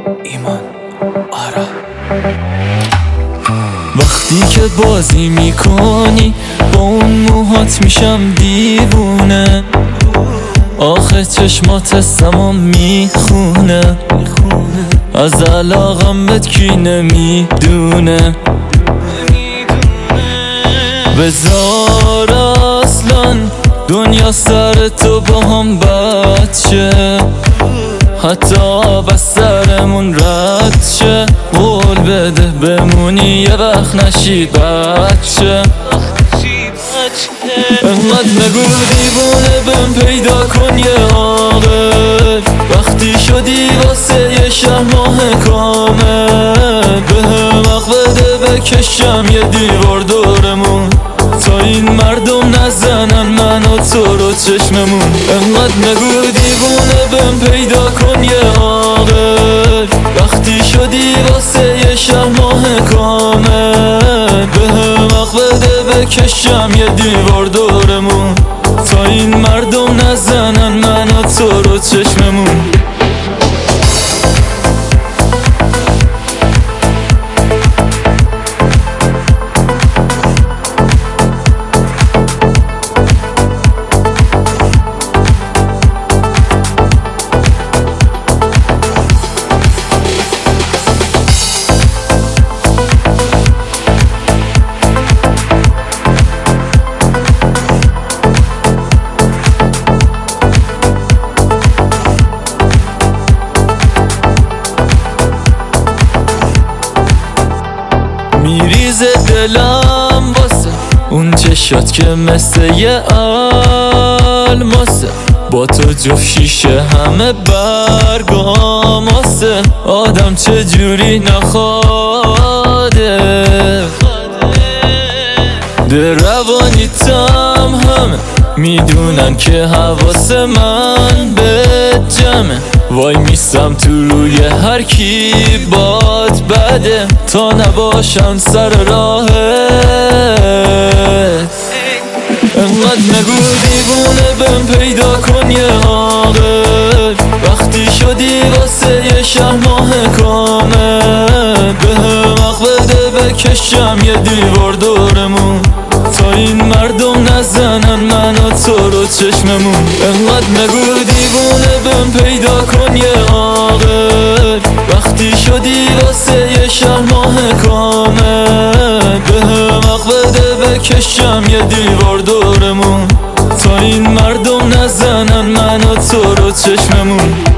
ایمان آرا. وقتی که بازی میکنی با اون موهات میشم دیوونه، آخه چشمات سمام میخونه، از علاقم بهت کی نمیدونه. بذار اصلا دنیا سر تو با هم بد شه، حتی بس سرمون رد شه. قول بده بمونی یه وقت نشی بچه. انقدر نگو دیوونه بهم پیدا کن یه عاقل، وقتی شدی واسه یه شهر ماه کامل. بهم وقت بده بکشم یه دیوار دورمون، تا این مردم نزنن من و تو رو چشممون. انقدر نگو دیوونه بهم پیدا کن یه عاقل، وقتی شدی واسه یه شهر ماه کامل. بهم وقت بده بکشم یه دیوار دورمون، تا این مردم نزنن من و تو رو چشممون. میریزه دلم واسه اون چشات که مثل یه الماسه، با تو جفت شیشه همه برگاماسه. آدم چجوری نخواده ده روانیتم همه میدونن که حواس من به جمعه. وای میستم تو روی هر کی باد بده، تا نباشم سر راهت. انقدر نگو دیوونه بهم پیدا کن یه عاقل، وقتی شدی واسه یه شهر ماه کامل. بهم وقت بده بکشم یه دیوار دورمون، تا این مردم نزنن من و تو رو چشممون. انقدر نگو دیوونه بهم پیدا کن یه عاقل، وقتی شدی واسه یه شهر ماه کامل. بهم وقت بده بکشم یه دیوار دورمون، تا این مردم نزنن من و تو رو چشممون.